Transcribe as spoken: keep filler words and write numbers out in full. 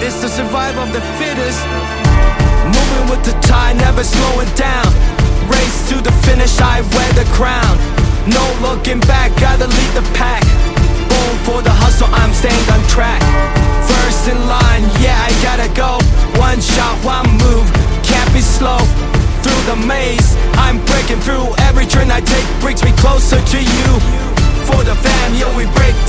It's the survival of the fittest. Moving with the tide, never slowing down. Race to the finish, I wear the crown. No looking back, gotta lead the pack. Born for the hustle, I'm staying on track. First in line, yeah, I gotta go. One shot, one move, can't be slow. Through the maze, I'm breaking through. Every turn I take brings me closer to you. For the fam, yo, we break